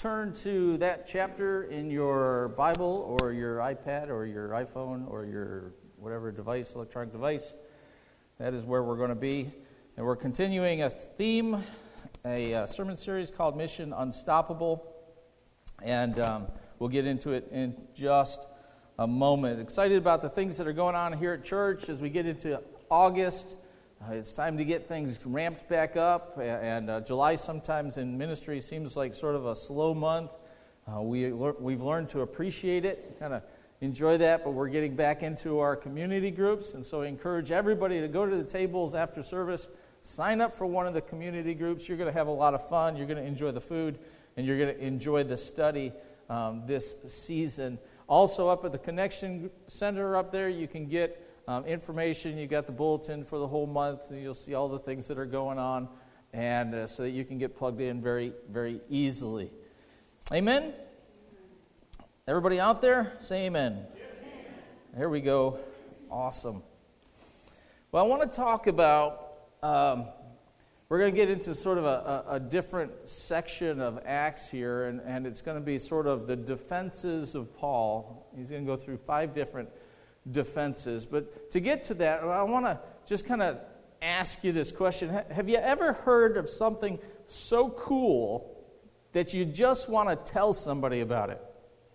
turn to that chapter in your Bible or your iPad or your iPhone or your whatever device, electronic device, that is where we're going to be. And we're continuing a theme, a sermon series called Mission Unstoppable. And we'll get into it in just a moment. Excited about the things that are going on here at church as we get into August. It's time to get things ramped back up, and July sometimes in ministry seems like sort of a slow month. We've learned to appreciate it, kind of enjoy that, but we're getting back into our community groups, and so I encourage everybody to go to the tables after service, sign up for one of the community groups. You're going to have a lot of fun, you're going to enjoy the food, and you're going to enjoy the study this season. Also up at the Connection Center up there, you can get information. You got the bulletin for the whole month, and you'll see all the things that are going on, and so that you can get plugged in very, very easily. Amen? Everybody out there, say amen. Amen. There we go. Awesome. Well, I want to talk about, we're going to get into sort of a different section of Acts here, and it's going to be sort of the defenses of Paul. He's going to go through 5 different defenses. But to get to that, I want to just kind of ask you this question. Have you ever heard of something so cool that you just want to tell somebody about it?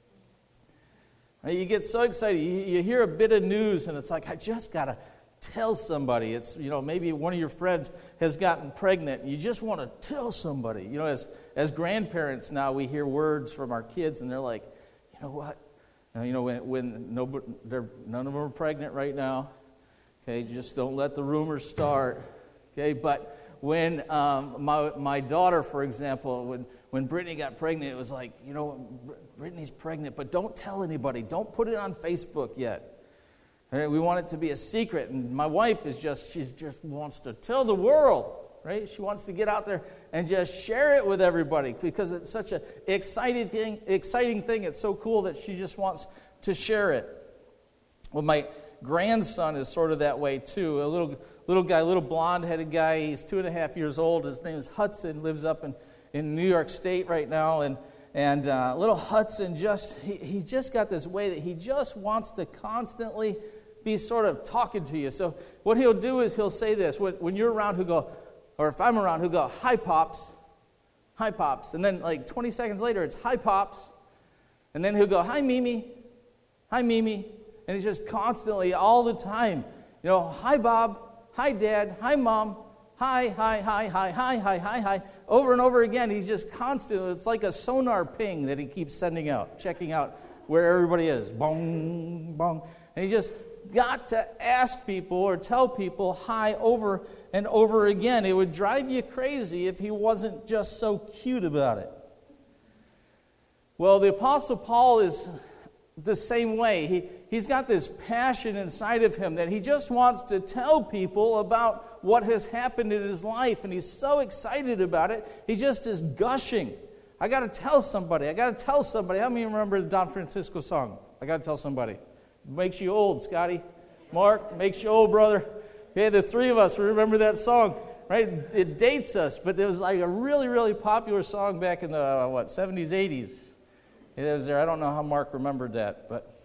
You get so excited. You hear a bit of news, and it's like, I just got to tell somebody. It's, maybe one of your friends has gotten pregnant. You just want to tell somebody. As grandparents now, we hear words from our kids, and they're like, you know what? When none of them are pregnant right now, okay, just don't let the rumors start, okay, but when my daughter, for example, when Brittany got pregnant, it was like, Brittany's pregnant, but don't tell anybody, don't put it on Facebook yet, right? We want it to be a secret, and my wife she just wants to tell the world, right? She wants to get out there and just share it with everybody because it's such an exciting thing. It's so cool that she just wants to share it. Well, my grandson is sort of that way too. A little guy, little blonde-headed guy. He's 2.5 years old. His name is Hudson. Lives up in New York State right now. And little Hudson he just got this way that he just wants to constantly be sort of talking to you. So what he'll do is he'll say this when you're around. He'll go. Or if I'm around, he'll go, hi, Pops. Hi, Pops. And then like 20 seconds later, it's hi, Pops. And then he'll go, hi, Mimi. Hi, Mimi. And he's just constantly, all the time, hi, Bob. Hi, Dad. Hi, Mom. Hi, hi, hi, hi, hi, hi, hi, hi. Over and over again, he's just constantly, it's like a sonar ping that he keeps sending out, checking out where everybody is. Bong, bong. And he just got to ask people or tell people hi over and over again. It would drive you crazy if he wasn't just so cute about it. Well, the Apostle Paul is the same way. He's got this passion inside of him that he just wants to tell people about what has happened in his life, and he's so excited about it, he just is gushing. I got to tell somebody. How many remember the Don Francisco song? I got to tell somebody. Makes you old, Scotty. Mark, makes you old, brother. Okay, the 3 of us remember that song, right? It dates us, but it was like a really, really popular song back in the, 70s, 80s. It was there. I don't know how Mark remembered that, but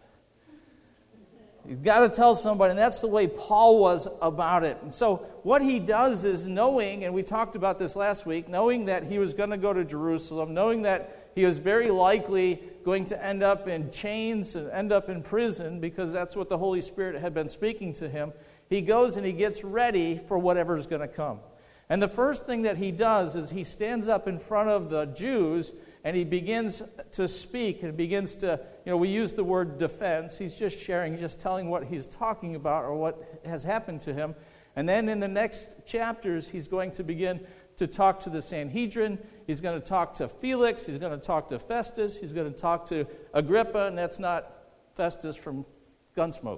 you've got to tell somebody, and that's the way Paul was about it. And so what he does is knowing, and we talked about this last week, knowing that he was going to go to Jerusalem, knowing that he was very likely going to end up in chains and end up in prison because that's what the Holy Spirit had been speaking to him. He goes and he gets ready for whatever is going to come. And the first thing that he does is he stands up in front of the Jews and he begins to speak and begins to, we use the word defense. He's just sharing, just telling what he's talking about or what has happened to him. And then in the next chapters, he's going to begin to talk to the Sanhedrin. He's going to talk to Felix. He's going to talk to Festus. He's going to talk to Agrippa, and that's not Festus from Gunsmoke.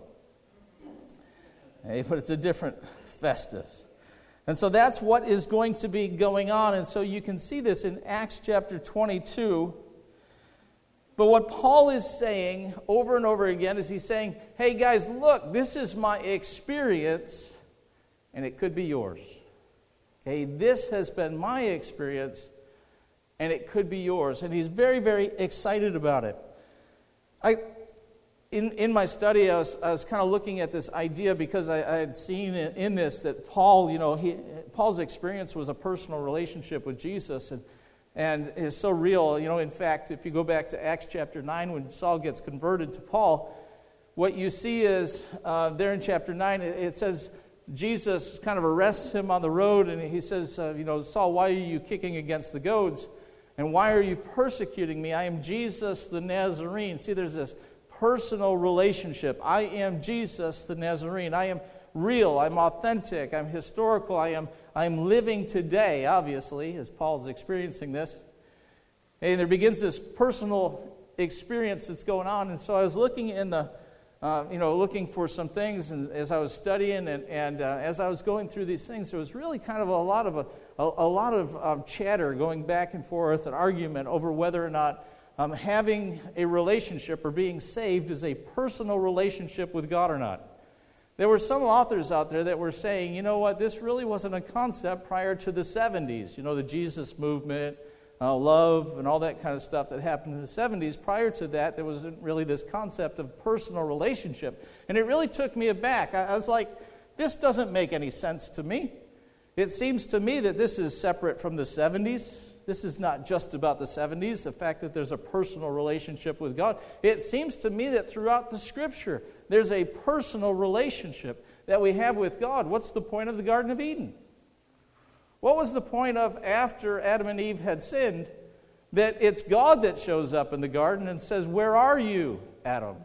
Hey, but it's a different Festus. And so that's what is going to be going on. And so you can see this in Acts chapter 22. But what Paul is saying over and over again is he's saying, hey guys, look, this is my experience, and it could be yours. Okay, this has been my experience, and it could be yours. And he's very, very excited about it. In my study, I was kind of looking at this idea because I had seen in this that Paul, Paul's experience was a personal relationship with Jesus, and is so real. In fact, if you go back to Acts chapter 9, when Saul gets converted to Paul, what you see is there in chapter 9, it says Jesus kind of arrests him on the road, and he says, Saul, why are you kicking against the goads? And why are you persecuting me? I am Jesus the Nazarene. See, there's this personal relationship. I am Jesus the Nazarene. I am real. I'm authentic. I'm historical. I'm living today, obviously, as Paul's experiencing this. And there begins this personal experience that's going on. And so I was looking in the, looking for some things, and as I was studying and as I was going through these things, there was really kind of a lot of chatter going back and forth, an argument over whether or not having a relationship or being saved is a personal relationship with God or not. There were some authors out there that were saying, this really wasn't a concept prior to the 70s. The Jesus movement, love, and all that kind of stuff that happened in the 70s. Prior to that, there wasn't really this concept of personal relationship. And it really took me aback. I was like, this doesn't make any sense to me. It seems to me that this is separate from the 70s. This is not just about the 70s, the fact that there's a personal relationship with God. It seems to me that throughout the Scripture, there's a personal relationship that we have with God. What's the point of the Garden of Eden? What was the point of, after Adam and Eve had sinned, that it's God that shows up in the garden and says, "Where are you, Adam?"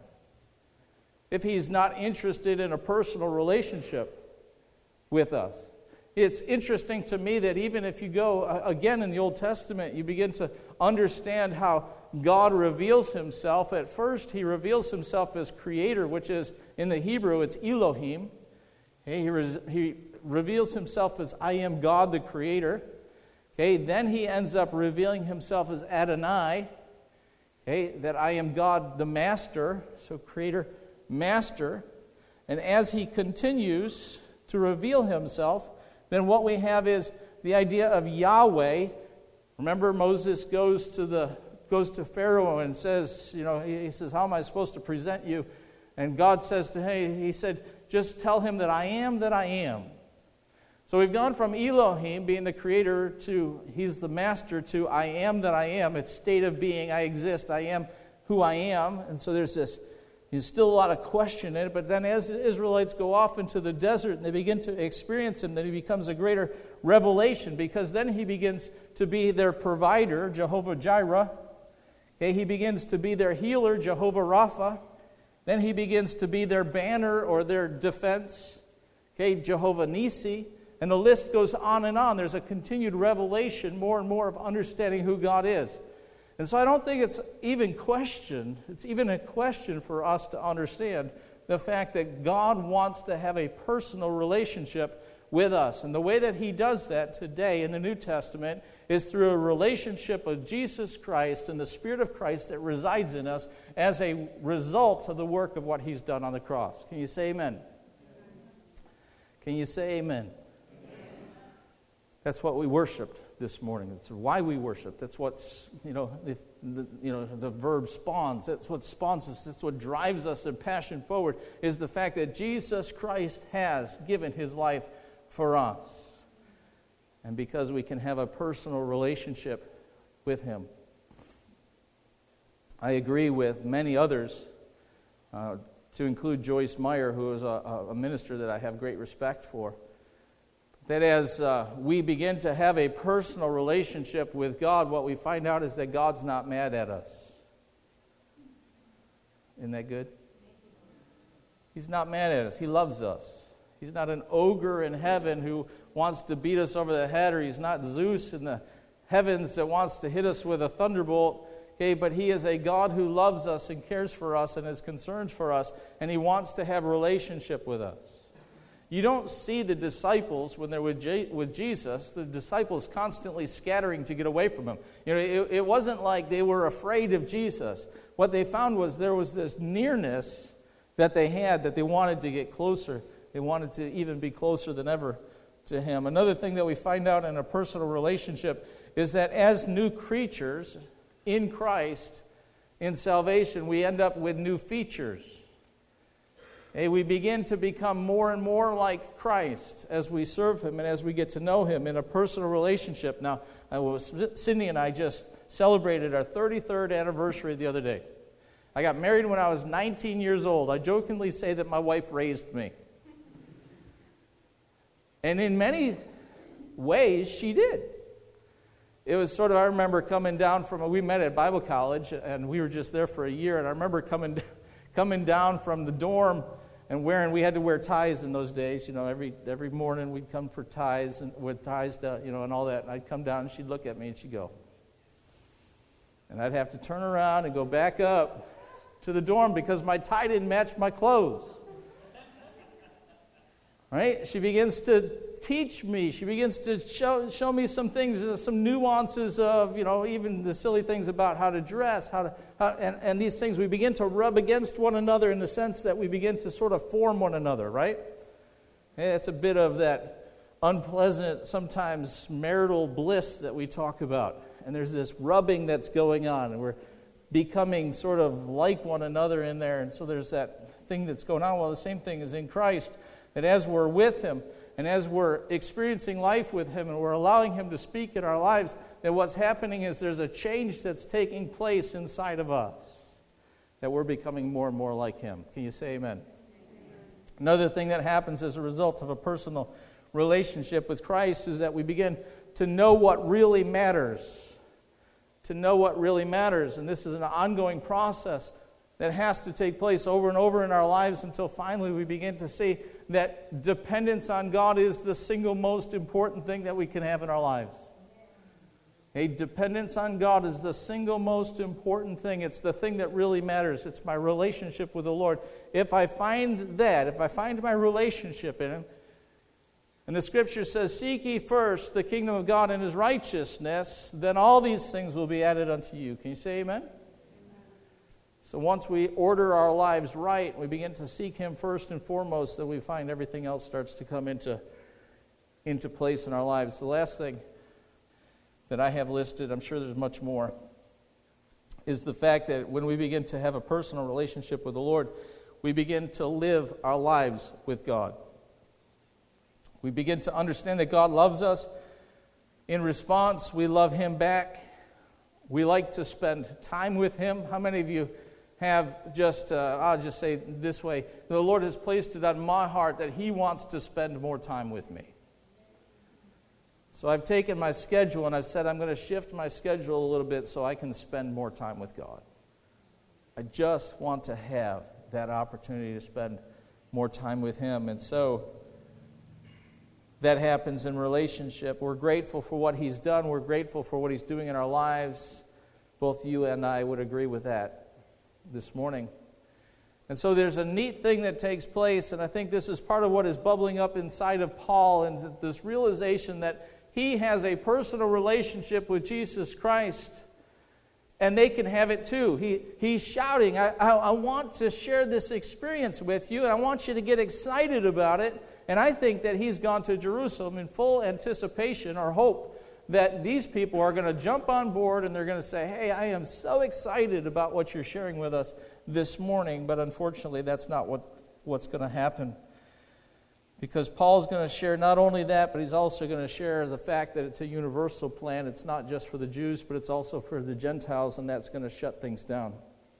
If he's not interested in a personal relationship with us. It's interesting to me that even if you go, again in the Old Testament, you begin to understand how God reveals himself. At first, he reveals himself as creator, which is, in the Hebrew, it's Elohim. Okay, he reveals himself as I am God, the creator. Okay, then he ends up revealing himself as Adonai. Okay, that I am God, the master. So creator, master. And as he continues to reveal himself, then what we have is the idea of Yahweh. Remember, Moses goes to Pharaoh and says, he says, how am I supposed to present you? And God says to him, he said, just tell him that I am that I am. So we've gone from Elohim, being the creator, to he's the master, to I am that I am. It's state of being, I exist, I am who I am. And so there's still a lot of question in it, but then as the Israelites go off into the desert and they begin to experience him, then he becomes a greater revelation, because then he begins to be their provider, Jehovah Jireh. Okay, he begins to be their healer, Jehovah Rapha. Then he begins to be their banner or their defense, okay, Jehovah Nisi. And the list goes on and on. There's a continued revelation, more and more of understanding who God is. And so I don't think it's even a question for us to understand the fact that God wants to have a personal relationship with us. And the way that he does that today in the New Testament is through a relationship with Jesus Christ and the Spirit of Christ that resides in us as a result of the work of what he's done on the cross. Can you say amen? Can you say amen? That's what we worshiped this morning. That's why we worship. That's what's, the verb spawns. That's what spawns us. That's what drives us in passion forward, is the fact that Jesus Christ has given his life for us. And because we can have a personal relationship with him. I agree with many others, to include Joyce Meyer, who is a minister that I have great respect for, that as we begin to have a personal relationship with God, what we find out is that God's not mad at us. Isn't that good? He's not mad at us. He loves us. He's not an ogre in heaven who wants to beat us over the head, or he's not Zeus in the heavens that wants to hit us with a thunderbolt. Okay, but he is a God who loves us and cares for us and is concerned for us, and he wants to have a relationship with us. You don't see the disciples when they're with Jesus, the disciples constantly scattering to get away from him. It wasn't like they were afraid of Jesus. What they found was there was this nearness that they had, that they wanted to get closer. They wanted to even be closer than ever to him. Another thing that we find out in a personal relationship is that as new creatures in Christ, in salvation, we end up with new features. We begin to become more and more like Christ as we serve Him and as we get to know Him in a personal relationship. Now, Cindy and I just celebrated our 33rd anniversary the other day. I got married when I was 19 years old. I jokingly say that my wife raised me. And in many ways, she did. It was sort of, I remember coming down we met at Bible college, and we were just there for a year, and I remember coming down from the dorm and we had to wear ties in those days. Every morning we'd come for ties, and with ties, and all that. And I'd come down, and she'd look at me, and she'd go. And I'd have to turn around and go back up to the dorm because my tie didn't match my clothes. Right? She begins to teach me. She begins to show me some things, some nuances of, even the silly things about how to dress, and these things. We begin to rub against one another in the sense that we begin to sort of form one another, right? It's a bit of that unpleasant, sometimes marital bliss that we talk about. And there's this rubbing that's going on, and we're becoming sort of like one another in there. And so there's that thing that's going on. Well, the same thing is in Christ, that as we're with Him, and as we're experiencing life with Him, and we're allowing Him to speak in our lives, that what's happening is there's a change that's taking place inside of us, that we're becoming more and more like Him. Can you say amen? Another thing that happens as a result of a personal relationship with Christ is that we begin to know what really matters. To know what really matters. And this is an ongoing process that has to take place over and over in our lives until finally we begin to see that dependence on God is the single most important thing that we can have in our lives. A dependence on God is the single most important thing. It's the thing that really matters. It's my relationship with the Lord. If I find my relationship in Him, and the Scripture says, "Seek ye first the kingdom of God and His righteousness, then all these things will be added unto you." Can you say amen? So once we order our lives right, we begin to seek Him first and foremost, that we find everything else starts to come into place in our lives. The last thing that I have listed, I'm sure there's much more, is the fact that when we begin to have a personal relationship with the Lord, we begin to live our lives with God. We begin to understand that God loves us. In response, we love Him back. We like to spend time with Him. How many of you have I'll just say it this way, the Lord has placed it on my heart that He wants to spend more time with me. So I've taken my schedule and I've said I'm going to shift my schedule a little bit so I can spend more time with God. I just want to have that opportunity to spend more time with Him. And so that happens in relationship. We're grateful for what He's done. We're grateful for what He's doing in our lives. Both you and I would agree with that this morning. And so there's a neat thing that takes place, and I think this is part of what is bubbling up inside of Paul, and this realization that he has a personal relationship with Jesus Christ, and they can have it too. He's shouting, I want to share this experience with you, and I want you to get excited about it. And I think that he's gone to Jerusalem in full anticipation or hope that these people are going to jump on board and they're going to say, "Hey, I am so excited about what you're sharing with us this morning." But unfortunately, that's not what's going to happen. Because Paul's going to share not only that, but he's also going to share the fact that it's a universal plan. It's not just for the Jews, but it's also for the Gentiles, and that's going to shut things down.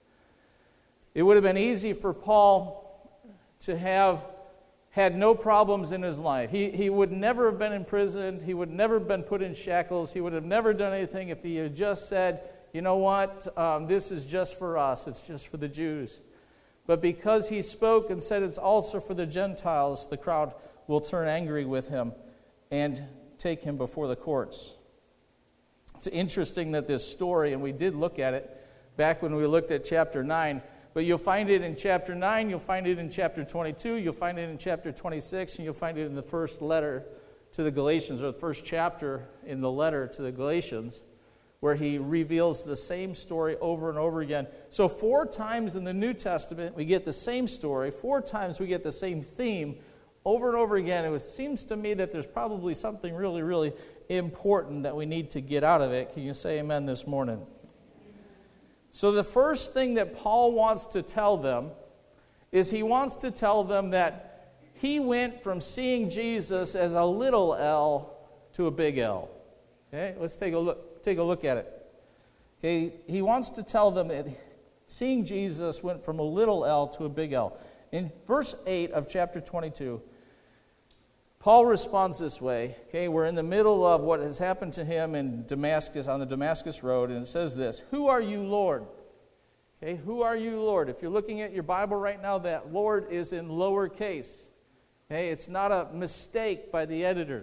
It would have been easy for Paul to have had no problems in his life. He would never have been imprisoned. He would never have been put in shackles. He would have never done anything if he had just said, "You know what, this is just for us. It's just for the Jews." But because he spoke and said it's also for the Gentiles, the crowd will turn angry with him and take him before the courts. It's interesting that this story, and we did look at it back when we looked at chapter 9, but you'll find it in chapter 9, you'll find it in chapter 22, you'll find it in chapter 26, and you'll find it in the first letter to the Galatians, or the first chapter in the letter to the Galatians, where he reveals the same story over and over again. So 4 times in the New Testament we get the same story, 4 times we get the same theme over and over again. It seems to me that there's probably something really, really important that we need to get out of it. Can you say amen this morning? So the first thing that Paul wants to tell them is he wants to tell them that he went from seeing Jesus as a little L to a big L. Okay, let's take a look at it. Okay, he wants to tell them that seeing Jesus went from a little L to a big L. In verse 8 of chapter 22, Paul responds this way. Okay, we're in the middle of what has happened to him in Damascus, on the Damascus Road, and it says this: "Who are you, Lord?" Okay, who are you, Lord? If you're looking at your Bible right now, that Lord is in lowercase. Okay, it's not a mistake by the editors.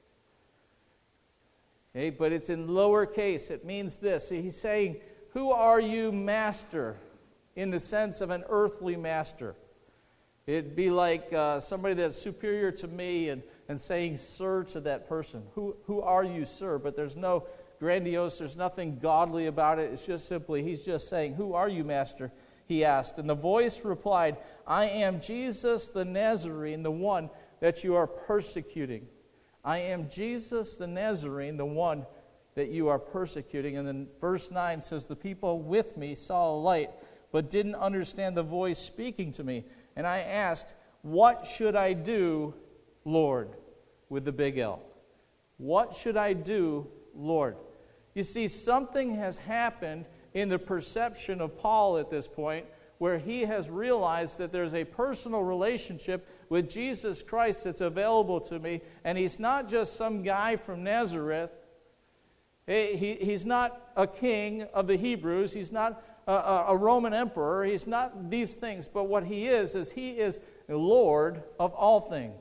Okay, but it's in lowercase. It means this. He's saying, "Who are you, Master?" in the sense of an earthly master. It'd be like somebody that's superior to me and saying sir to that person. Who are you, sir? But there's no grandiose, there's nothing godly about it. It's just simply, he's just saying, "Who are you, Master?" he asked. And the voice replied, "I am Jesus the Nazarene, the one that you are persecuting." I am Jesus the Nazarene, the one that you are persecuting. And then verse 9 says, "The people with me saw a light, but didn't understand the voice speaking to me. And I asked, 'What should I do, Lord?'" with the big L. "What should I do, Lord?" You see, something has happened in the perception of Paul at this point, where he has realized that there's a personal relationship with Jesus Christ that's available to me, and he's not just some guy from Nazareth. He's not a king of the Hebrews. He's not a Roman emperor. He's not these things. But what he is he is Lord of all things.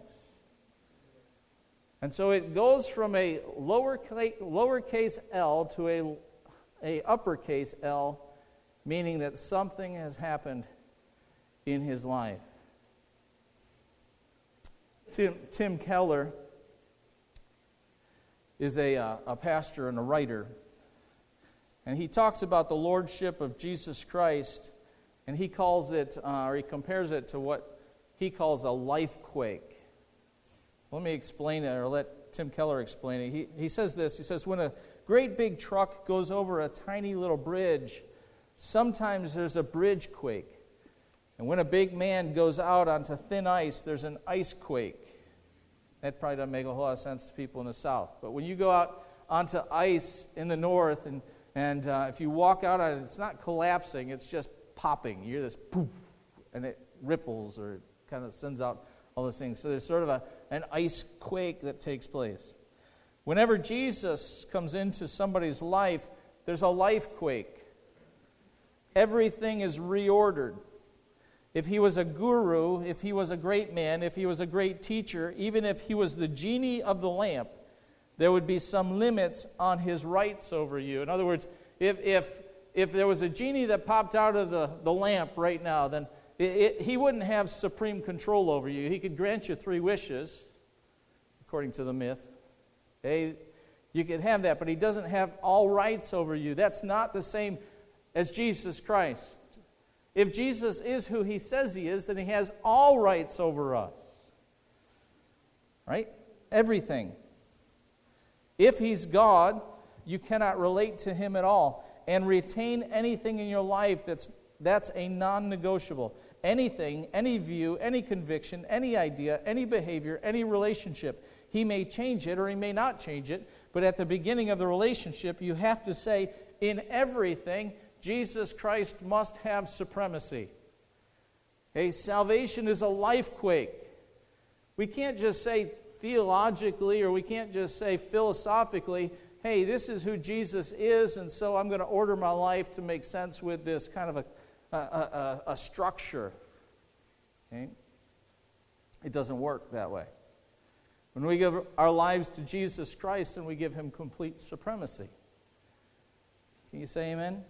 And so it goes from a lowercase L to a uppercase L, meaning that something has happened in his life. Tim Keller is a pastor and a writer, and he talks about the lordship of Jesus Christ, and he calls it, or he compares it to what he calls a life quake. So let me explain it, or let Tim Keller explain it. He says this. He says, "When a great big truck goes over a tiny little bridge, sometimes there's a bridge quake. And when a big man goes out onto thin ice, there's an ice quake." That probably doesn't make a whole lot of sense to people in the South. But when you go out onto ice in the North, and if you walk out on it, it's not collapsing, it's just popping. You hear this poof, and it ripples, or it kind of sends out all those things. So there's sort of an ice quake that takes place. Whenever Jesus comes into somebody's life, there's a life quake. Everything is reordered. If he was a guru, if he was a great man, if he was a great teacher, even if he was the genie of the lamp, there would be some limits on his rights over you. In other words, if there was a genie that popped out of the lamp right now, then he wouldn't have supreme control over you. He could grant you 3 wishes, according to the myth. Okay? You could have that, but he doesn't have all rights over you. That's not the same as Jesus Christ. If Jesus is who he says he is, then he has all rights over us. Right? Everything. If he's God, you cannot relate to him at all and retain anything in your life that's a non-negotiable. Anything, any view, any conviction, any idea, any behavior, any relationship. He may change it or he may not change it, but at the beginning of the relationship, you have to say, in everything, Jesus Christ must have supremacy. Okay, salvation is a life quake. We can't just say theologically, or we can't just say philosophically, hey, this is who Jesus is, and so I'm going to order my life to make sense with this kind of a structure. Okay? It doesn't work that way. When we give our lives to Jesus Christ, then we give him complete supremacy. Can you say amen?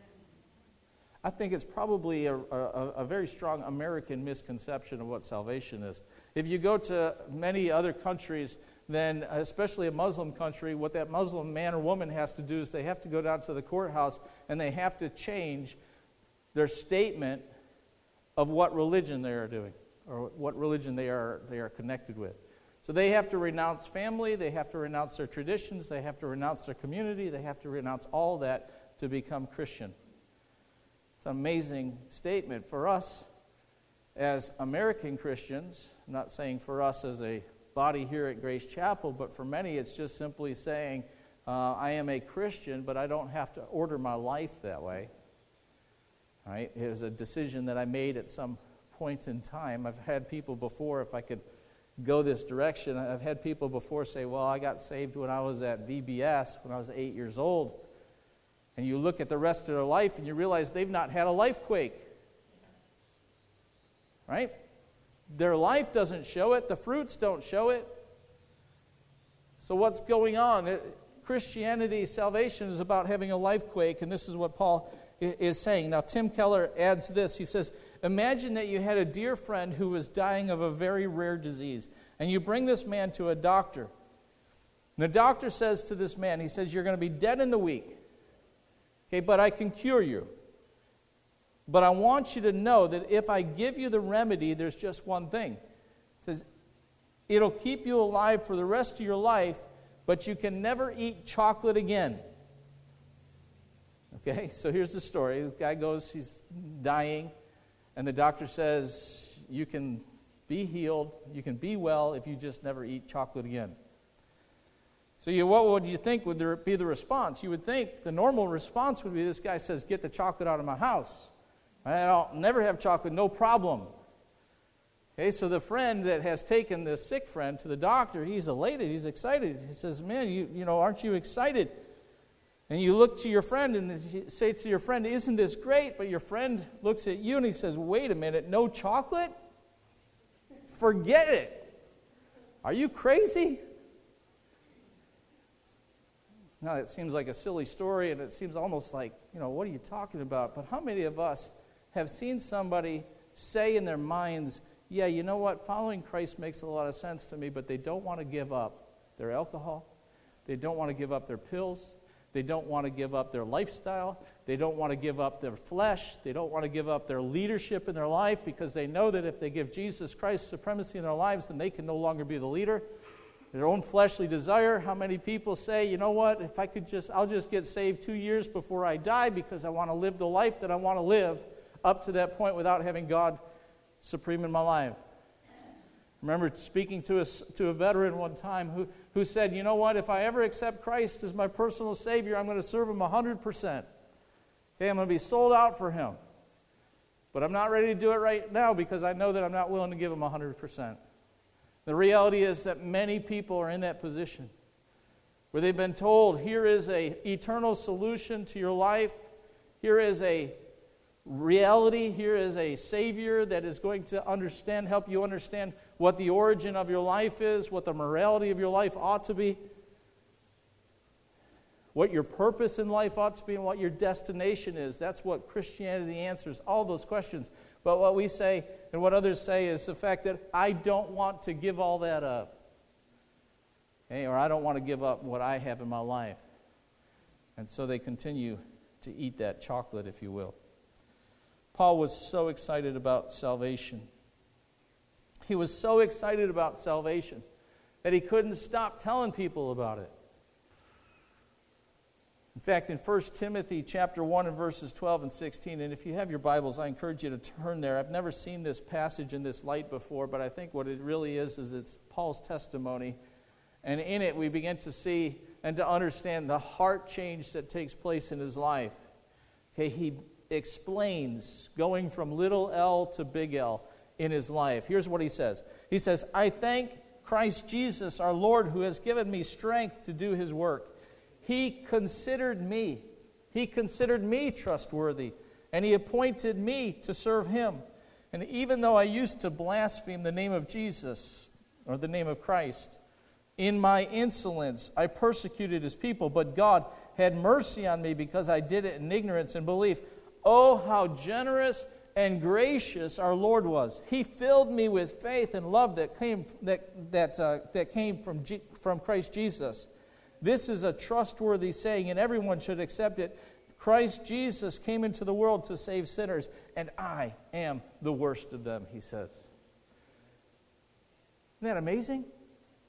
I think it's probably a very strong American misconception of what salvation is. If you go to many other countries, then especially a Muslim country, what that Muslim man or woman has to do is they have to go down to the courthouse and they have to change their statement of what religion they are doing or what religion they are connected with. So they have to renounce family, they have to renounce their traditions, they have to renounce their community, they have to renounce all that to become Christian. It's an amazing statement for us as American Christians. I'm not saying for us as a body here at Grace Chapel, but for many it's just simply saying, I am a Christian, but I don't have to order my life that way. Right? It was a decision that I made at some point in time. I've had people before, if I could go this direction, I've had people before say, well, I got saved when I was at VBS, when I was 8 years old. And you look at the rest of their life and you realize they've not had a life quake. Right? Their life doesn't show it. The fruits don't show it. So what's going on? Christianity, salvation is about having a life quake, and this is what Paul is saying. Now, Tim Keller adds this. He says, imagine that you had a dear friend who was dying of a very rare disease, and you bring this man to a doctor. And the doctor says to this man, he says, you're going to be dead in the week. Okay, but I can cure you. But I want you to know that if I give you the remedy, there's just one thing. It says, it'll keep you alive for the rest of your life, but you can never eat chocolate again. Okay, so here's the story. The guy goes, he's dying, and the doctor says, you can be healed, you can be well if you just never eat chocolate again. So what would you think would there be the response? You would think the normal response would be, this guy says, get the chocolate out of my house. I'll never have chocolate, no problem. Okay, so the friend that has taken this sick friend to the doctor, he's elated, he's excited. He says, man, you know, aren't you excited? And you look to your friend and you say to your friend, isn't this great? But your friend looks at you and he says, wait a minute, no chocolate? Forget it. Are you crazy? Now, it seems like a silly story, and it seems almost like, you know, what are you talking about? But how many of us have seen somebody say in their minds, yeah, you know what, following Christ makes a lot of sense to me, but they don't want to give up their alcohol, they don't want to give up their pills, they don't want to give up their lifestyle, they don't want to give up their flesh, they don't want to give up their leadership in their life, because they know that if they give Jesus Christ supremacy in their lives, then they can no longer be the leader. Their own fleshly desire. How many people say, you know what, if I could I'll just get saved 2 years before I die because I want to live the life that I want to live up to that point without having God supreme in my life. I remember speaking to a veteran one time who said, you know what, if I ever accept Christ as my personal Savior, I'm going to serve Him 100%. Okay, I'm going to be sold out for Him. But I'm not ready to do it right now because I know that I'm not willing to give Him 100%. The reality is that many people are in that position where they've been told, here is an eternal solution to your life, here is a reality, here is a Savior that is going to help you understand what the origin of your life is, what the morality of your life ought to be, what your purpose in life ought to be, and what your destination is. That's what Christianity answers, all those questions. But what we say and what others say is the fact that I don't want to give all that up. Okay? Or I don't want to give up what I have in my life. And so they continue to eat that chocolate, if you will. Paul was so excited about salvation. He was so excited about salvation that he couldn't stop telling people about it. In fact, in 1 Timothy chapter 1 and verses 12 and 16, and if you have your Bibles, I encourage you to turn there. I've never seen this passage in this light before, but I think what it really is it's Paul's testimony. And in it, we begin to see and to understand the heart change that takes place in his life. Okay, he explains going from little L to big L in his life. Here's what he says. He says, I thank Christ Jesus, our Lord, who has given me strength to do His work. He considered me trustworthy, and He appointed me to serve Him. And even though I used to blaspheme the name of Jesus, or the name of Christ, in my insolence I persecuted His people, but God had mercy on me because I did it in ignorance and belief. Oh, how generous and gracious our Lord was. He filled me with faith and love that came from Christ Jesus. This is a trustworthy saying, and everyone should accept it. Christ Jesus came into the world to save sinners, and I am the worst of them, he says. Isn't that amazing?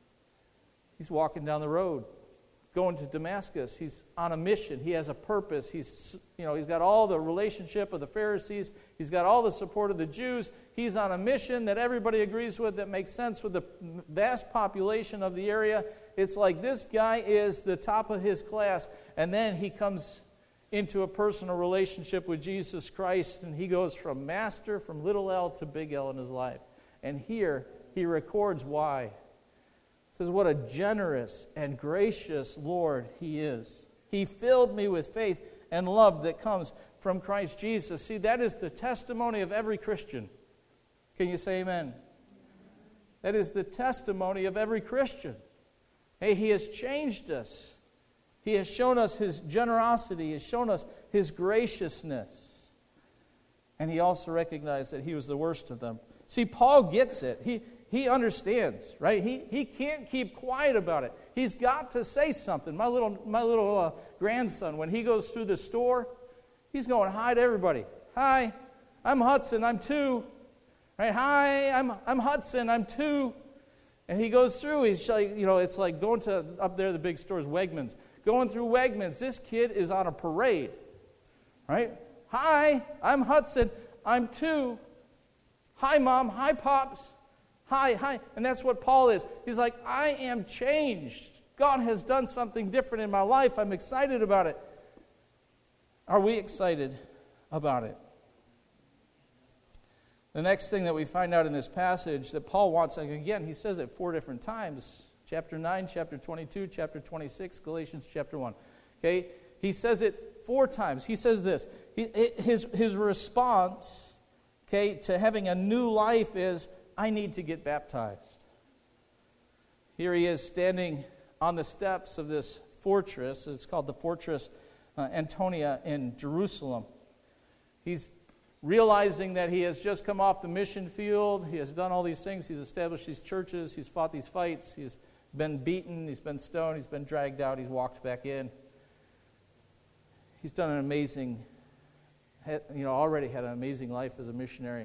He's walking down the road, going to Damascus. He's on a mission. He has a purpose. He's got all the relationship of the Pharisees. He's got all the support of the Jews. He's on a mission that everybody agrees with, that makes sense with the vast population of the area. It's like this guy is the top of his class, and then he comes into a personal relationship with Jesus Christ, and he goes from master, from little L to big L in his life. And here he records why. It says, what a generous and gracious Lord he is. He filled me with faith and love that comes from Christ Jesus. See, that is the testimony of every Christian. Can you say amen? That is the testimony of every Christian. Hey, he has changed us. He has shown us his generosity. He has shown us his graciousness. And he also recognized that he was the worst of them. See, Paul gets it. He understands, right? He can't keep quiet about it. He's got to say something. My little grandson, when he goes through the store, he's going, hi to everybody. Hi, I'm Hudson, I'm 2. Right? Hi, I'm Hudson, I'm 2. And he goes through, he's like, it's like going to, up there, the big stores, Wegmans. Going through Wegmans, this kid is on a parade, right? Hi, I'm Hudson, I'm 2. Hi, Mom, hi, Pops, hi. And that's what Paul is. He's like, I am changed. God has done something different in my life. I'm excited about it. Are we excited about it? The next thing that we find out in this passage that Paul wants, and again, he says it 4 different times, chapter 9, chapter 22, chapter 26, Galatians chapter 1. Okay? He says it 4 times. He says this. His response, okay, to having a new life is, I need to get baptized. Here he is standing on the steps of this fortress. It's called the Fortress Antonia in Jerusalem. He's realizing that he has just come off the mission field. He has done all these things. He's established these churches. He's fought these fights. He's been beaten. He's been stoned. He's been dragged out. He's walked back in. He's done an amazing, already had an amazing life as a missionary.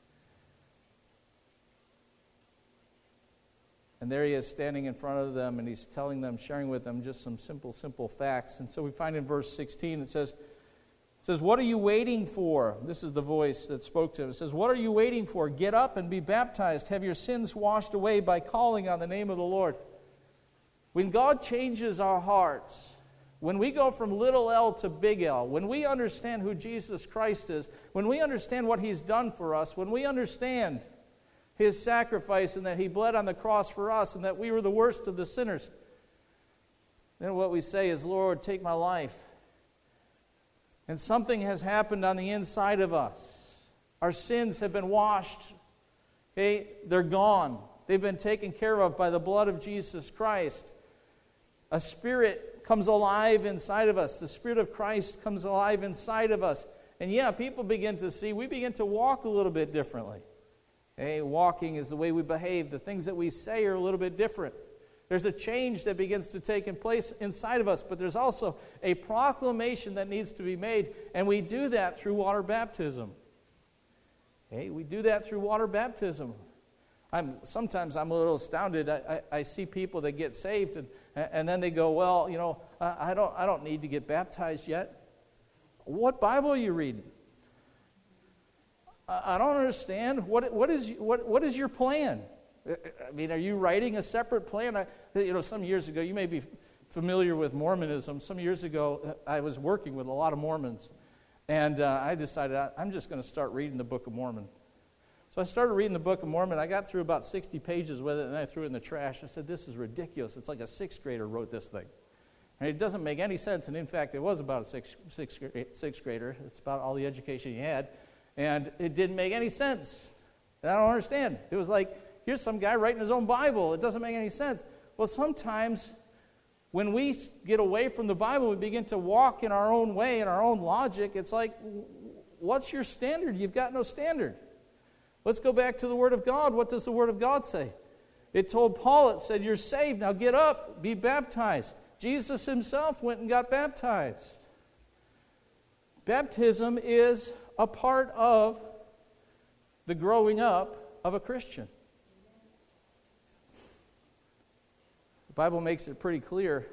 And there he is standing in front of them, and he's telling them, sharing with them just some simple facts. And so we find in verse 16, it says, what are you waiting for? This is the voice that spoke to him. It says, what are you waiting for? Get up and be baptized. Have your sins washed away by calling on the name of the Lord. When God changes our hearts, when we go from little L to big L, when we understand who Jesus Christ is, when we understand what he's done for us, when we understand his sacrifice and that he bled on the cross for us and that we were the worst of the sinners, then what we say is, Lord, take my life. And something has happened on the inside of us. Our sins have been washed. Okay? They're gone. They've been taken care of by the blood of Jesus Christ. A spirit comes alive inside of us. The Spirit of Christ comes alive inside of us. And people begin to see, we begin to walk a little bit differently. Okay? Walking is the way we behave. The things that we say are a little bit different. There's a change that begins to take place inside of us, but there's also a proclamation that needs to be made, and we do that through water baptism. Okay, we do that through water baptism. Sometimes I'm a little astounded. I see people that get saved, and then they go, well, I don't need to get baptized yet. What Bible are you reading? I don't understand. What is your plan? I mean, are you writing a separate plan? Some years ago, you may be familiar with Mormonism. Some years ago, I was working with a lot of Mormons, and I decided I'm just going to start reading the Book of Mormon. So I started reading the Book of Mormon. I got through about 60 pages with it, and I threw it in the trash. I said, this is ridiculous. It's like a 6th grader wrote this thing. And it doesn't make any sense, and in fact, it was about a sixth grader. It's about all the education he had, and it didn't make any sense. And I don't understand. It was like, here's some guy writing his own Bible. It doesn't make any sense. Well, sometimes when we get away from the Bible, we begin to walk in our own way, in our own logic. It's like, what's your standard? You've got no standard. Let's go back to the Word of God. What does the Word of God say? It told Paul, it said, you're saved. Now get up, be baptized. Jesus himself went and got baptized. Baptism is a part of the growing up of a Christian. The Bible makes it pretty clear.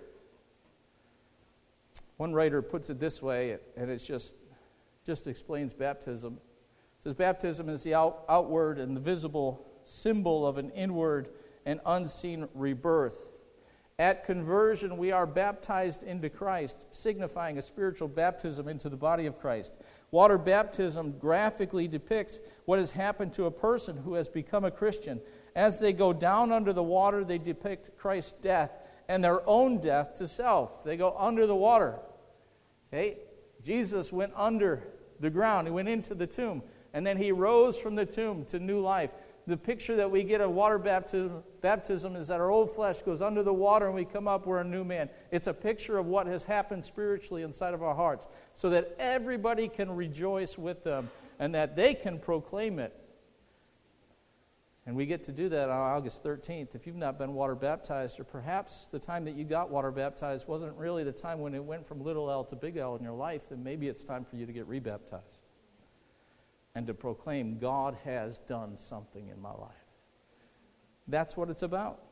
One writer puts it this way, and it's just explains baptism. It says, baptism is the outward and the visible symbol of an inward and unseen rebirth. At conversion, we are baptized into Christ, signifying a spiritual baptism into the body of Christ. Water baptism graphically depicts what has happened to a person who has become a Christian. As they go down under the water, they depict Christ's death and their own death to self. They go under the water. Okay? Jesus went under the ground. He went into the tomb. And then he rose from the tomb to new life. The picture that we get of water baptism is that our old flesh goes under the water and we come up, we're a new man. It's a picture of what has happened spiritually inside of our hearts so that everybody can rejoice with them and that they can proclaim it. And we get to do that on August 13th. If you've not been water baptized, or perhaps the time that you got water baptized wasn't really the time when it went from little L to big L in your life, then maybe it's time for you to get rebaptized and to proclaim, God has done something in my life. That's what it's about.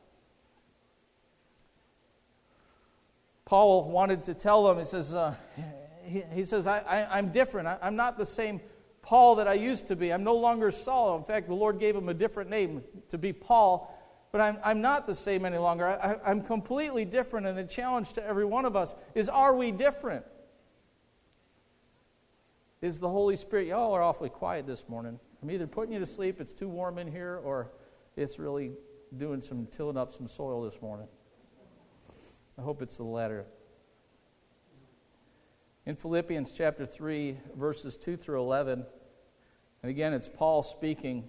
Paul wanted to tell them, he says, I'm different. I'm not the same Paul that I used to be. I'm no longer Saul. In fact, the Lord gave him a different name to be Paul, but I'm not the same any longer. I'm completely different, and the challenge to every one of us is, are we different? Is the Holy Spirit, y'all are awfully quiet this morning. I'm either putting you to sleep, it's too warm in here, or it's really tilling up some soil this morning. I hope it's the latter. In Philippians chapter 3, verses 2 through 11, and again, it's Paul speaking,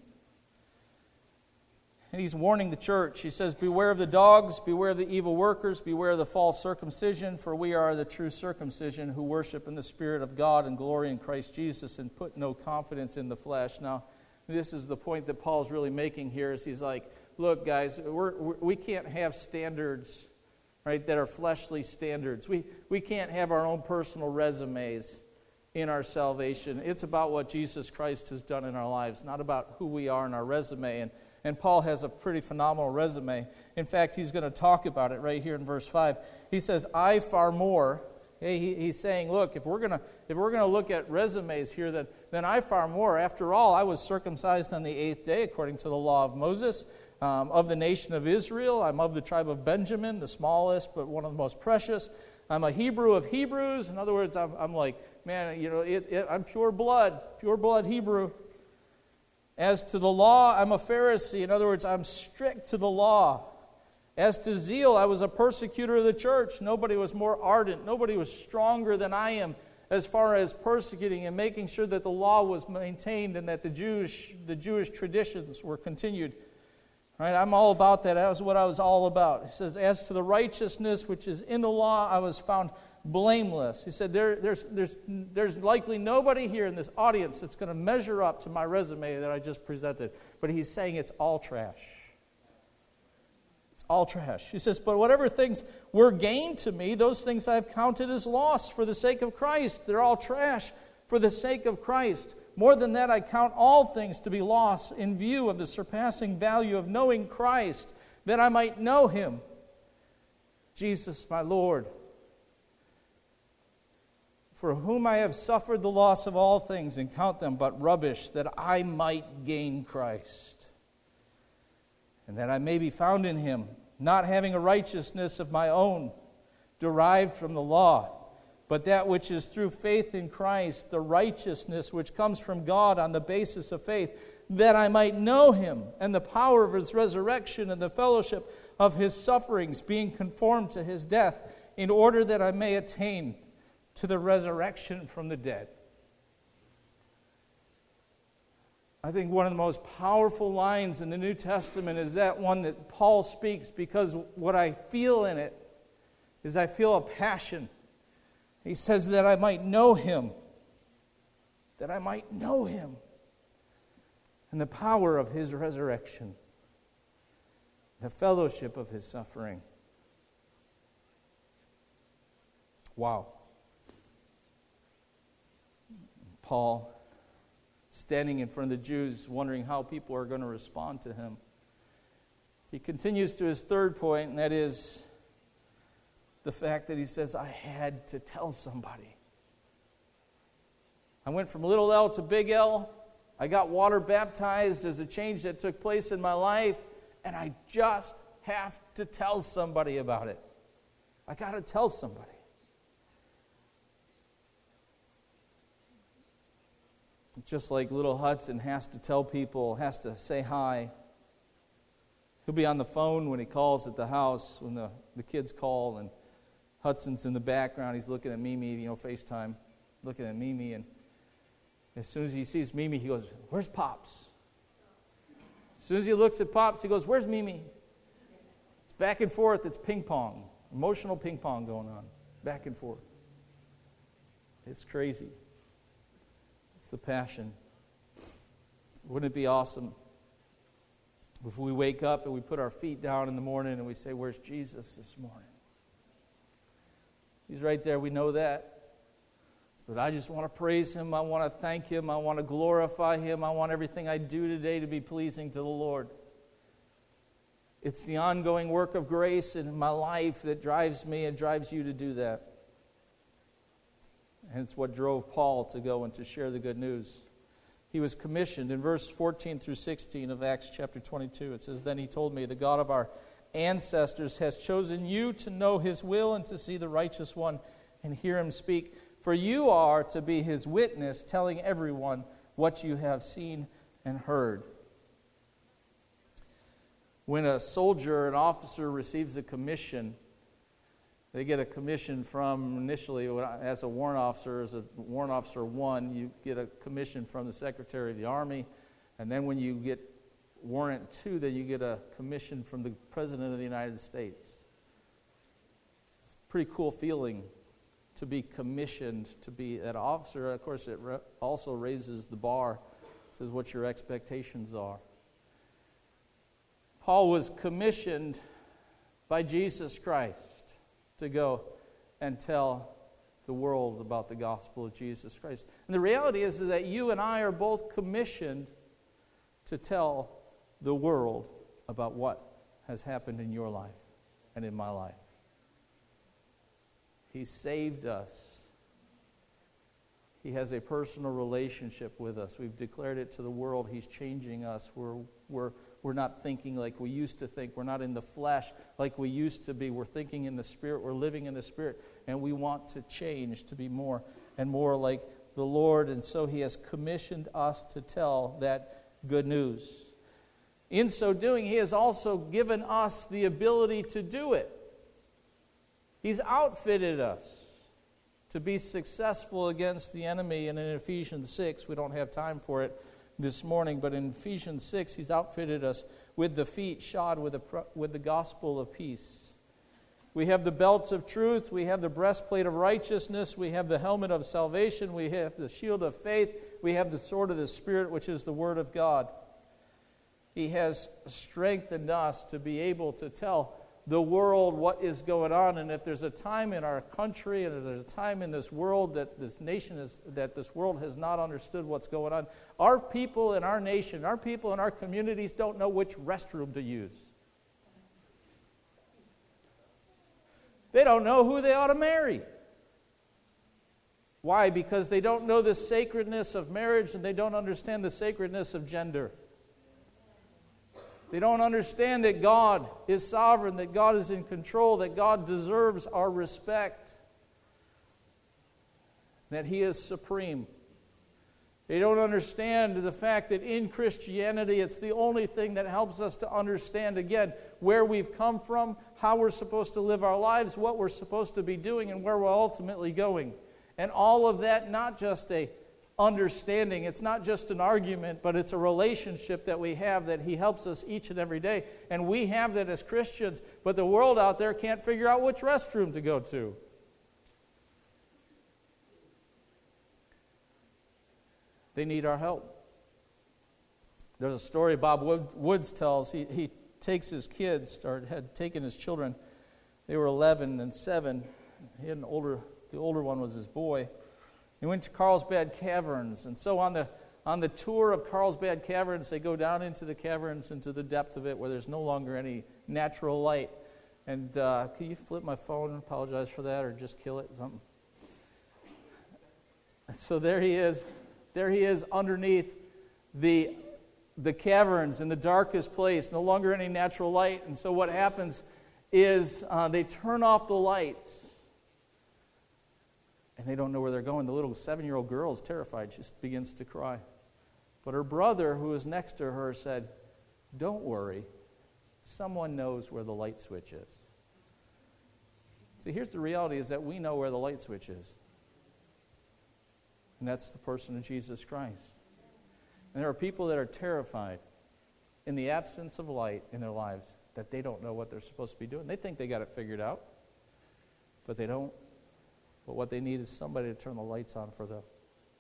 and he's warning the church. He says, beware of the dogs, beware of the evil workers, beware of the false circumcision, for we are the true circumcision who worship in the Spirit of God and glory in Christ Jesus and put no confidence in the flesh. Now, this is the point that Paul's really making here, is he's like, look, guys, we can't have standards, right, that are fleshly standards. We can't have our own personal resumes in our salvation. It's about what Jesus Christ has done in our lives, not about who we are in our resume. And Paul has a pretty phenomenal resume. In fact, he's going to talk about it right here in verse 5. He says, I far more. He's saying, look, if we're going to look at resumes here, then I far more. After all, I was circumcised on the 8th day according to the law of Moses, of the nation of Israel. I'm of the tribe of Benjamin, the smallest but one of the most precious. I'm a Hebrew of Hebrews. In other words, I'm like, man, I'm pure blood Hebrew. As to the law, I'm a Pharisee. In other words, I'm strict to the law. As to zeal, I was a persecutor of the church. Nobody was more ardent. Nobody was stronger than I am as far as persecuting and making sure that the law was maintained and that the Jewish traditions were continued. Right? I'm all about that. That was what I was all about. He says, as to the righteousness which is in the law, I was found blameless. He said, there's likely nobody here in this audience that's going to measure up to my resume that I just presented. But he's saying it's all trash. It's all trash. He says, but whatever things were gained to me, those things I have counted as loss for the sake of Christ. They're all trash for the sake of Christ. More than that, I count all things to be loss in view of the surpassing value of knowing Christ, that I might know Him, Jesus my Lord, for whom I have suffered the loss of all things and count them but rubbish, that I might gain Christ, and that I may be found in Him, not having a righteousness of my own derived from the law, but that which is through faith in Christ, the righteousness which comes from God on the basis of faith, that I might know Him and the power of His resurrection and the fellowship of His sufferings, being conformed to His death, in order that I may attain to the resurrection from the dead. I think one of the most powerful lines in the New Testament is that one that Paul speaks, because what I feel in it is I feel a passion. He says that I might know Him, that I might know Him, and the power of His resurrection, the fellowship of His suffering. Wow. Paul, standing in front of the Jews, wondering how people are going to respond to him. He continues to his third point, and that is, the fact that he says, I had to tell somebody. I went from little L to big L. I got water baptized as a change that took place in my life, and I just have to tell somebody about it. I got to tell somebody. Just like little Hudson has to tell people, has to say hi. He'll be on the phone when he calls at the house, when the kids call, and Hudson's in the background. He's looking at Mimi, FaceTime, looking at Mimi, and as soon as he sees Mimi, he goes, where's Pops? As soon as he looks at Pops, he goes, where's Mimi? It's back and forth. It's ping pong, emotional ping pong going on, back and forth. It's crazy. It's the passion. Wouldn't it be awesome if we wake up and we put our feet down in the morning and we say, where's Jesus this morning? He's right there. We know that. But I just want to praise Him. I want to thank Him. I want to glorify Him. I want everything I do today to be pleasing to the Lord. It's the ongoing work of grace in my life that drives me and drives you to do that. And it's what drove Paul to go and to share the good news. He was commissioned in verse 14 through 16 of Acts chapter 22. It says, then he told me, the God of our ancestors has chosen you to know His will and to see the righteous one and hear Him speak. For you are to be His witness, telling everyone what you have seen and heard. When a soldier, an officer receives a commission, they get a commission from, initially, as a warrant officer 1, you get a commission from the Secretary of the Army. And then when you get warrant 2, then you get a commission from the President of the United States. It's a pretty cool feeling to be commissioned to be an officer. Of course, it also raises the bar. It says what your expectations are. Paul was commissioned by Jesus Christ to go and tell the world about the gospel of Jesus Christ. And the reality is that you and I are both commissioned to tell the world about what has happened in your life and in my life. He saved us. He has a personal relationship with us. We've declared it to the world. He's changing us. We're not thinking like we used to think. We're not in the flesh like we used to be. We're thinking in the Spirit. We're living in the Spirit. And we want to change to be more and more like the Lord. And so He has commissioned us to tell that good news. In so doing, He has also given us the ability to do it. He's outfitted us to be successful against the enemy. And in Ephesians 6, we don't have time for it this morning, but in Ephesians 6, He's outfitted us with the feet shod with the gospel of peace. We have the belt of truth, we have the breastplate of righteousness, we have the helmet of salvation, we have the shield of faith, we have the sword of the Spirit, which is the Word of God. He has strengthened us to be able to tell the world what is going on. And if there's a time in our country and if there's a time in this world that this world has not understood what's going on, our people in our nation, our people in our communities don't know which restroom to use. They don't know who they ought to marry. Why? Because they don't know the sacredness of marriage and they don't understand the sacredness of gender. They don't understand that God is sovereign, that God is in control, that God deserves our respect, that He is supreme. They don't understand the fact that in Christianity, it's the only thing that helps us to understand, again, where we've come from, how we're supposed to live our lives, what we're supposed to be doing, and where we're ultimately going. And all of that, not just a understanding, it's not just an argument, but it's a relationship that we have that He helps us each and every day. And we have that as Christians, but the world out there can't figure out which restroom to go to. They need our help. There's a story Bob Woods tells. He takes his kids, or had taken his children. They were 11 and 7. He had the older one was his boy. He went to Carlsbad Caverns, and so on the tour of Carlsbad Caverns, they go down into the caverns, into the depth of it, where there's no longer any natural light. And can you flip my phone? Apologize for that, or just kill it, something. So there he is. There he is underneath the caverns in the darkest place, no longer any natural light. And so what happens is they turn off the lights. And they don't know where they're going. The little 7-year-old girl is terrified. She just begins to cry. But her brother, who was next to her, said, "Don't worry. Someone knows where the light switch is." See, here's the reality, is that we know where the light switch is. And that's the person of Jesus Christ. And there are people that are terrified in the absence of light in their lives, that they don't know what they're supposed to be doing. They think they got it figured out, but they don't. But what they need is somebody to turn the lights on for them.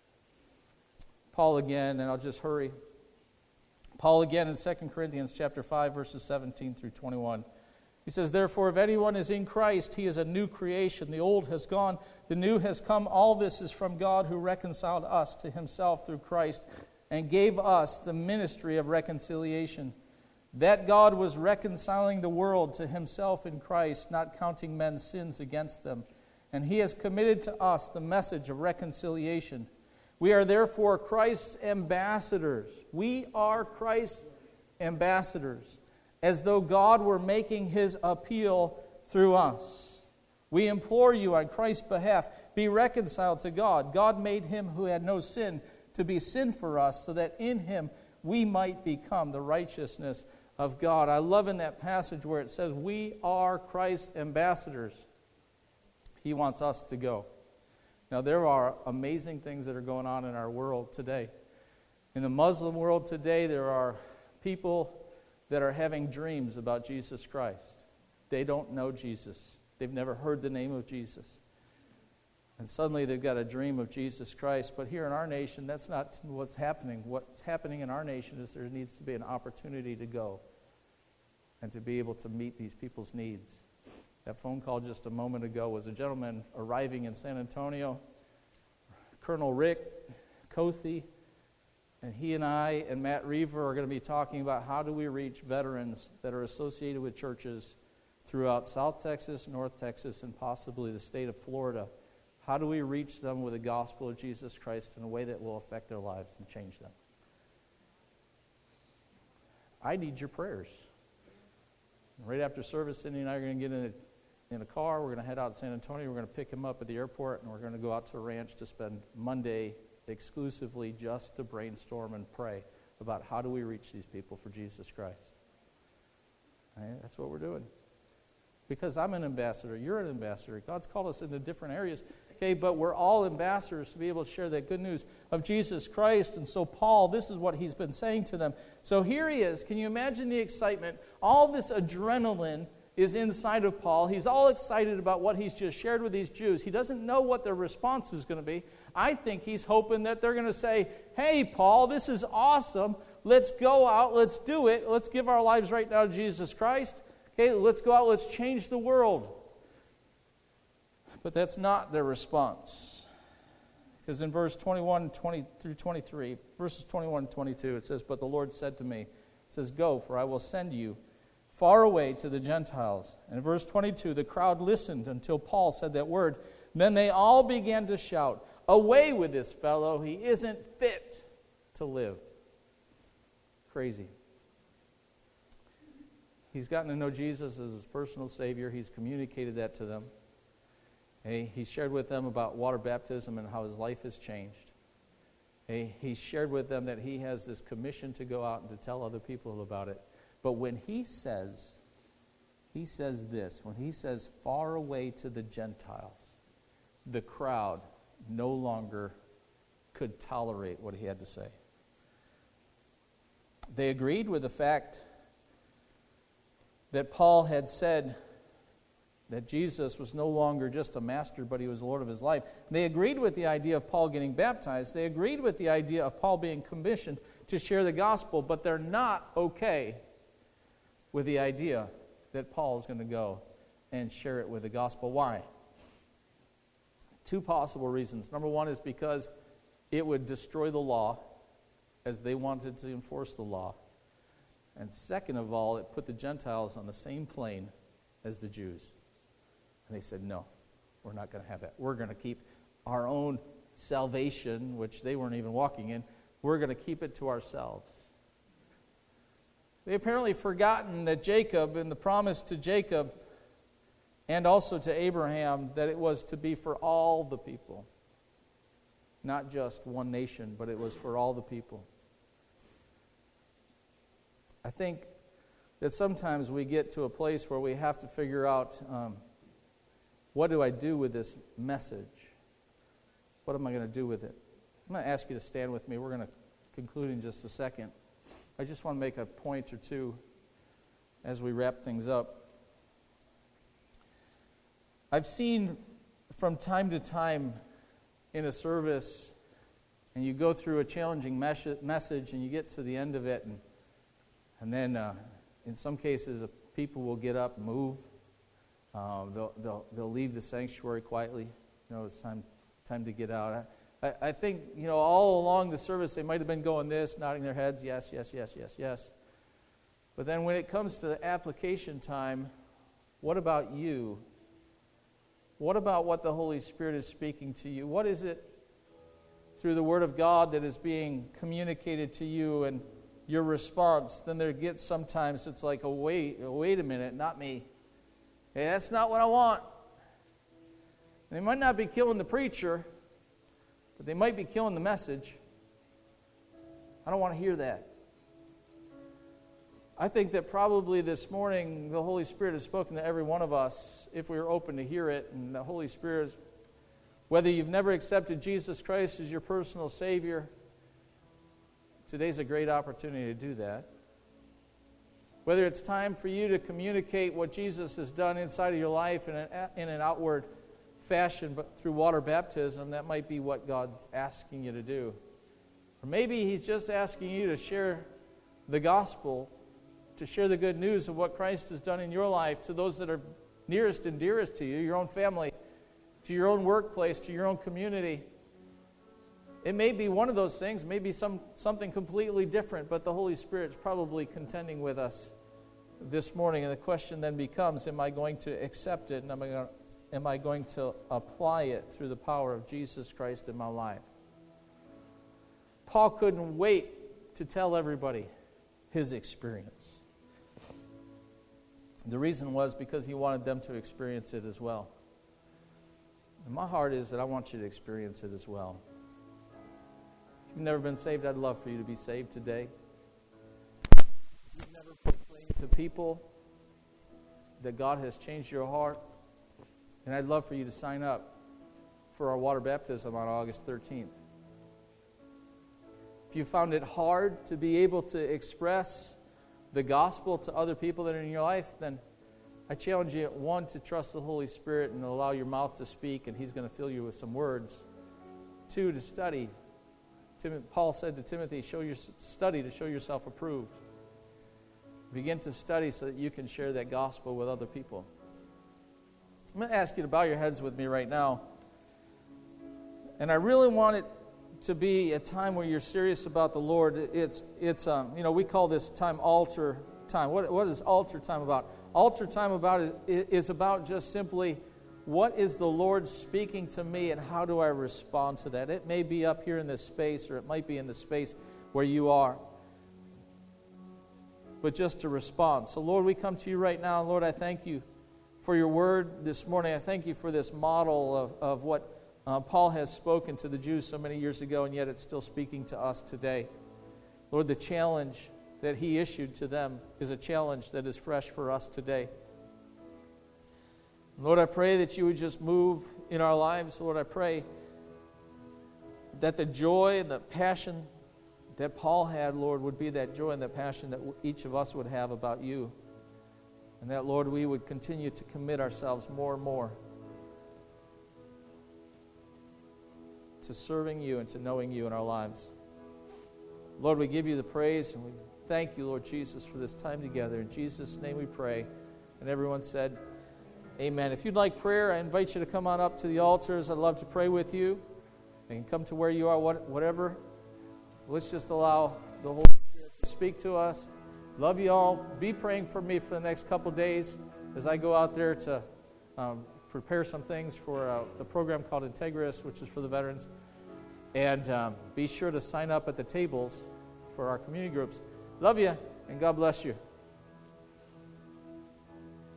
Paul again, and I'll just hurry. Paul again in 2 Corinthians chapter 5, verses 17 through 21. He says, "Therefore, if anyone is in Christ, he is a new creation. The old has gone, the new has come. All this is from God, who reconciled us to himself through Christ and gave us the ministry of reconciliation. That God was reconciling the world to himself in Christ, not counting men's sins against them. And he has committed to us the message of reconciliation. We are therefore Christ's ambassadors." We are Christ's ambassadors, as though God were making his appeal through us. "We implore you on Christ's behalf, be reconciled to God. God made him who had no sin to be sin for us, so that in him we might become the righteousness of God." I love in that passage where it says, we are Christ's ambassadors. He wants us to go. Now, there are amazing things that are going on in our world today. In the Muslim world today, there are people that are having dreams about Jesus Christ. They don't know Jesus. They've never heard the name of Jesus. And suddenly they've got a dream of Jesus Christ. But here in our nation, that's not what's happening. What's happening in our nation is there needs to be an opportunity to go and to be able to meet these people's needs. That phone call just a moment ago was a gentleman arriving in San Antonio, Colonel Rick Kothe, and he and I and Matt Reaver are going to be talking about how do we reach veterans that are associated with churches throughout South Texas, North Texas, and possibly the state of Florida. How do we reach them with the gospel of Jesus Christ in a way that will affect their lives and change them? I need your prayers. Right after service, Cindy and I are going to get in a car. We're going to head out to San Antonio. We're going to pick him up at the airport, and we're going to go out to a ranch to spend Monday exclusively just to brainstorm and pray about how do we reach these people for Jesus Christ. Right? That's what we're doing. Because I'm an ambassador, you're an ambassador. God's called us into different areas. Okay, but we're all ambassadors to be able to share that good news of Jesus Christ. And so Paul, this is what he's been saying to them. So here he is. Can you imagine the excitement? All this adrenaline is inside of Paul. He's all excited about what he's just shared with these Jews. He doesn't know what their response is going to be. I think he's hoping that they're going to say, "Hey, Paul, this is awesome. Let's go out. Let's do it. Let's give our lives right now to Jesus Christ. Okay, let's go out. Let's change the world." But that's not their response. Because in verse 21 through 23, verses 21 and 22, it says, "But the Lord said to me," it says, "Go, for I will send you far away to the Gentiles." And in verse 22, the crowd listened until Paul said that word. Then they all began to shout, "Away with this fellow, he isn't fit to live." Crazy. He's gotten to know Jesus as his personal Savior. He's communicated that to them. He shared with them about water baptism and how his life has changed. He shared with them that he has this commission to go out and to tell other people about it. But when he says this, when he says far away to the Gentiles, the crowd no longer could tolerate what he had to say. They agreed with the fact that Paul had said that Jesus was no longer just a master, but he was the Lord of his life. They agreed with the idea of Paul getting baptized. They agreed with the idea of Paul being commissioned to share the gospel, but they're not okay with the idea that Paul is going to go and share it with the gospel. Why? Two possible reasons. Number one is because it would destroy the law as they wanted to enforce the law. And second of all, it put the Gentiles on the same plane as the Jews. And they said, no, we're not going to have that. We're going to keep our own salvation, which they weren't even walking in. We're going to keep it to ourselves. They apparently forgotten that Jacob, and the promise to Jacob, and also to Abraham, that it was to be for all the people. Not just one nation, but it was for all the people. I think that sometimes we get to a place where we have to figure out, what do I do with this message? What am I going to do with it? I'm going to ask you to stand with me. We're going to conclude in just a second. I just want to make a point or two as we wrap things up. I've seen from time to time in a service, and you go through a challenging message, and you get to the end of it, and then in some cases, people will get up and move. They'll leave the sanctuary quietly. It's time to get out. I think, all along the service, they might have been going this, nodding their heads, yes, yes, yes, yes, yes. But then when it comes to the application time, what about you? What about what the Holy Spirit is speaking to you? What is it through the Word of God that is being communicated to you, and your response? Then there gets sometimes, it's like, wait a minute, not me. Hey, that's not what I want. And they might not be killing the preacher, but they might be killing the message. I don't want to hear that. I think that probably this morning the Holy Spirit has spoken to every one of us if we are open to hear it. And the Holy Spirit, whether you've never accepted Jesus Christ as your personal Savior, today's a great opportunity to do that. Whether it's time for you to communicate what Jesus has done inside of your life in an outward fashion, but through water baptism, that might be what God's asking you to do. Or maybe He's just asking you to share the gospel, to share the good news of what Christ has done in your life to those that are nearest and dearest to you, your own family, to your own workplace, to your own community. It may be one of those things, maybe something completely different, but the Holy Spirit's probably contending with us this morning. And the question then becomes, am I going to accept it, and am I going to apply it through the power of Jesus Christ in my life? Paul couldn't wait to tell everybody his experience. The reason was because he wanted them to experience it as well. And my heart is that I want you to experience it as well. If you've never been saved, I'd love for you to be saved today. If you've never proclaimed to people that God has changed your heart, and I'd love for you to sign up for our water baptism on August 13th. If you found it hard to be able to express the gospel to other people that are in your life, then I challenge you, one, to trust the Holy Spirit and allow your mouth to speak, and He's going to fill you with some words. Two, to study. Paul said to Timothy, study to show yourself approved. Begin to study so that you can share that gospel with other people. I'm going to ask you to bow your heads with me right now. And I really want it to be a time where you're serious about the Lord. It's we call this time altar time. What is altar time about? Altar time is about just simply, what is the Lord speaking to me, and how do I respond to that? It may be up here in this space, or it might be in the space where you are. But just to respond. So Lord, we come to you right now, and Lord, I thank you for your word this morning. I thank you for this model of what Paul has spoken to the Jews so many years ago, and yet it's still speaking to us today. Lord, the challenge that he issued to them is a challenge that is fresh for us today. Lord, I pray that you would just move in our lives. Lord, I pray that the joy and the passion that Paul had, Lord, would be that joy and that passion that each of us would have about you. And that, Lord, we would continue to commit ourselves more and more to serving you and to knowing you in our lives. Lord, we give you the praise, and we thank you, Lord Jesus, for this time together. In Jesus' name we pray. And everyone said, amen. If you'd like prayer, I invite you to come on up to the altars. I'd love to pray with you. You can come to where you are, whatever. Let's just allow the Holy Spirit to speak to us. Love you all. Be praying for me for the next couple days. as I go out there to prepare some things for the program called Integris, which is for the veterans. And be sure to sign up at the tables for our community groups. Love you, and God bless you.